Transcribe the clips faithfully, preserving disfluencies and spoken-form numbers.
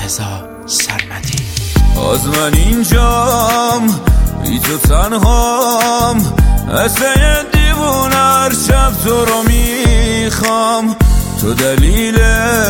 رضا سرمدی. از من اینجام بی تو تنهام، مثل یه دیوونه هر شب تو رو میخوام. تو دلیل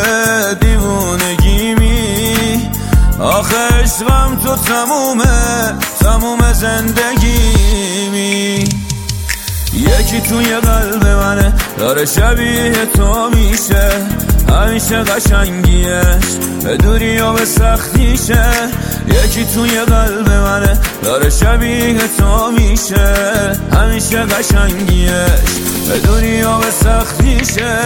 دیوونگیمی، آخه عشقم تو تمومه تموم زندگیمی. یکی توی قلب منه داره شبیه تو میشه، همیشه قشنگیش به دوری و به سختیشه. یکی توی قلب منه داره شبیه تو میشه، همیشه قشنگیش به دوری و به سختیشه.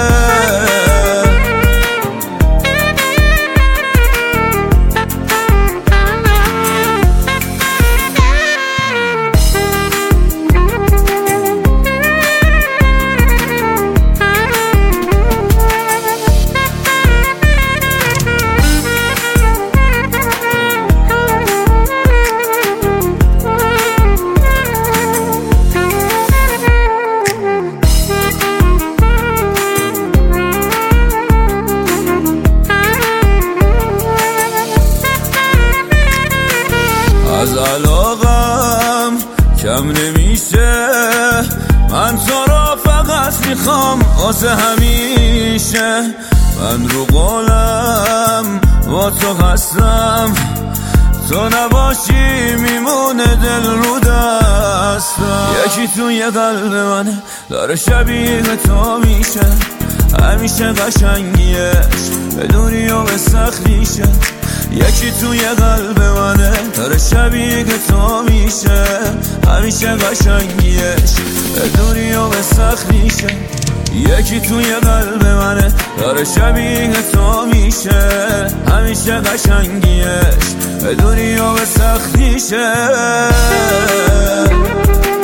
از علاقم کم نمیشه، من تو را فقط میخوام واسه همیشه. من رو قولم با تو هستم، تو نباشی میمونه دل رو دستم. یکی توی قلب منه داره شبیه تو میشه، همیشه قشنگیش به دوری و به سختیشه. یکی توی قلب منه داره شبیه تو میشه، همیشه قشنگیش به دوری و به سختیشه. یکی توی قلب منه داره شبیه تو میشه، همیشه قشنگیش به دوری و به سختیشه.